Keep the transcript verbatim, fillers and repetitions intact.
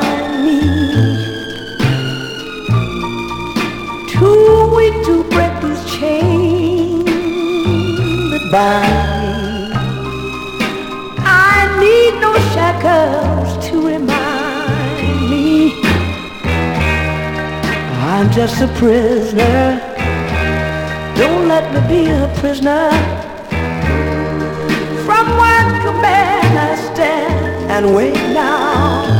bind me, too weak to break these chains that bind me. I need no shackles to remind me I'm just a prisoner. Don't let me be a prisoner. From one command I stand and wait now.